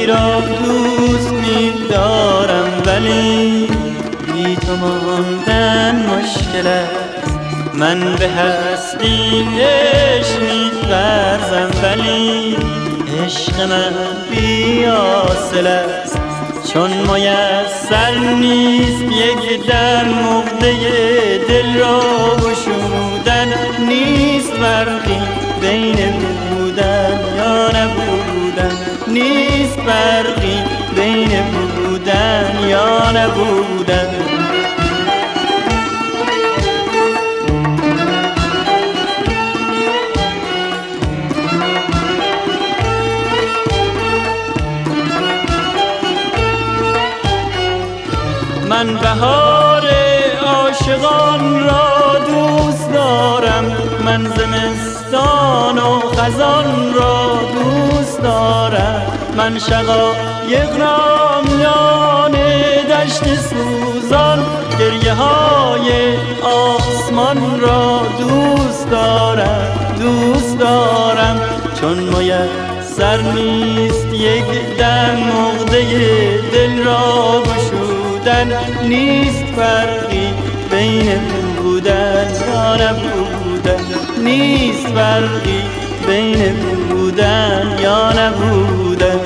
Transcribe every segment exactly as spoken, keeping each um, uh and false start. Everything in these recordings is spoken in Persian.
زندگی را دوست می‌دارم ولی بی تو ماندن مشکل است. من به هستی عشق می‌ورزم ولی عشق من بی حاصل است. چون میسر نیست یک دم عقده دل را گشودن، نیست فرقی بین بودن یا نبودن، نیست فرقی بین بودن یا نبودن. من بهار عاشقان را دوست دارم، من زمستان و خزان را دوست دارم، من شقایق را میان دشت سوزان، گریه های آسمان را دوست دارم دوست دارم. چون میسر نیست یک دم عقده دل را گشودن، نیست فرقی بین بودن یا نبودن، نیست فرقی بین بودن یا نبودن.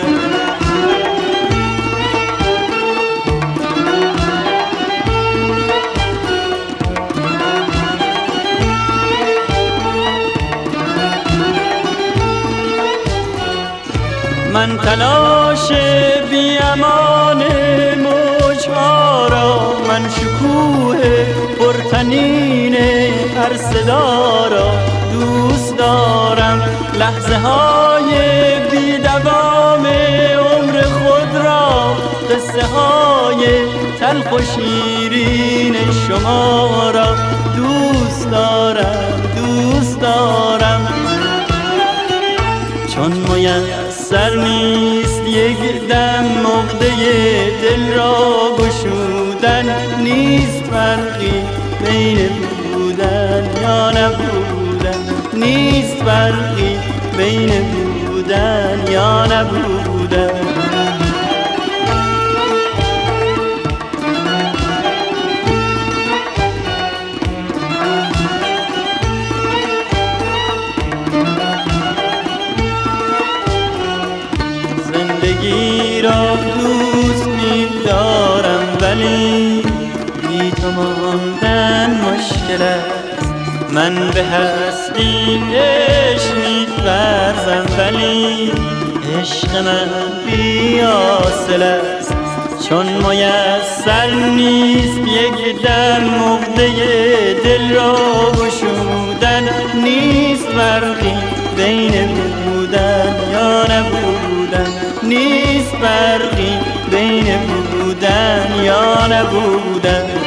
من تلاش بی امان موجها را، من شکوه پرطنین هر صدا را دوست دارم، لحظه های بی دوام عمر خود را، قصه های تلخ و شیرین شما را دوست دارم دوست دارم. چون میسر نیست یک دم عقده دل را گشودن، نیست فرقی بین بودن یا نبودن، نیست فرقی بین بودن یا نبودن. زندگی را دوست می‌دارم ولی بی تو ماندن مشکل است. من به هستی عشق می‌ورزم ولی عشق من بی حاصل است. چون میسر نیست یک دم عقده دل را گشودن، نیست فرقی بین بودن یا نبودن، نیست فرقی بین بودن یا نبودن.